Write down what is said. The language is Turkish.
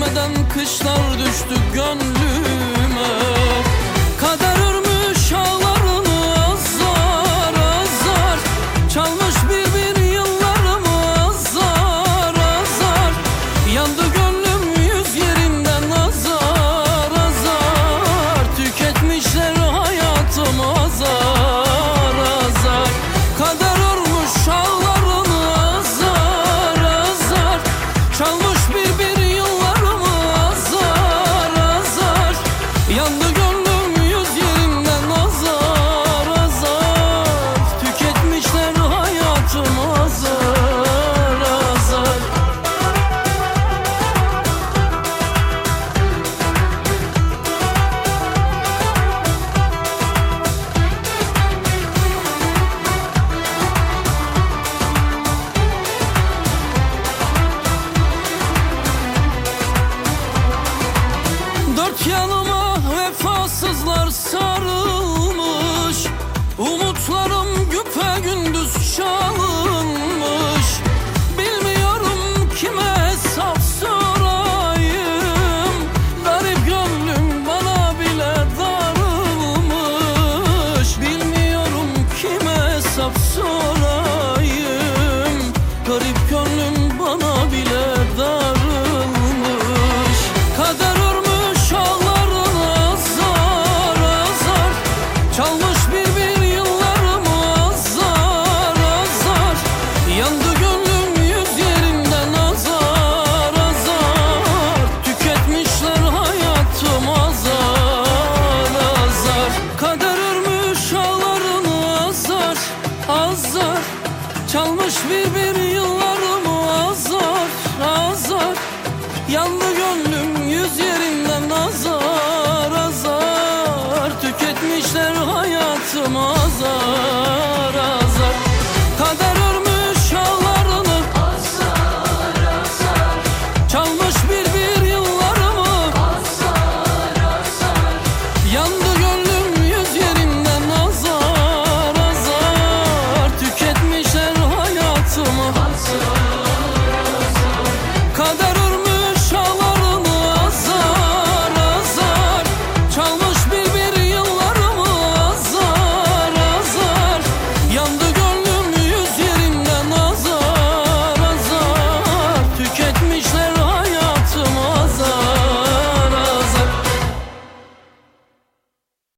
Gelmeden kışlar düştü gönlüme. Kader örmüş ağlarını azar azar, çalmış bir yıllarımı azar azar. Yandı gönlüm yüz yerinden azar azar, tüketmişler hayatımı azar azar. Kader örmüş ağlarını azar azar, çalmış bir yıllarımı azar azar. Yandı gönlüm yüz yerinden azar azar, tüketmişler hayatımı azar azar. Dört yanıma vefasızlar sarılmış, umutlarım güpegündüz çalınmış. Bilmiyorum kime hesap sorayım, garip gönlüm bana bile darılmış. Bilmiyorum kime hesap sorayım, garip gönlüm bana bile darılmış. Kader örmüş ağlarını azar azar, çalmış bir yıllarımı azar azar. Yandı gönlüm yüz yerinden azar azar, tüketmişler hayatımı azar azar. Kader örmüş ağlarını azar azar, çalmış bir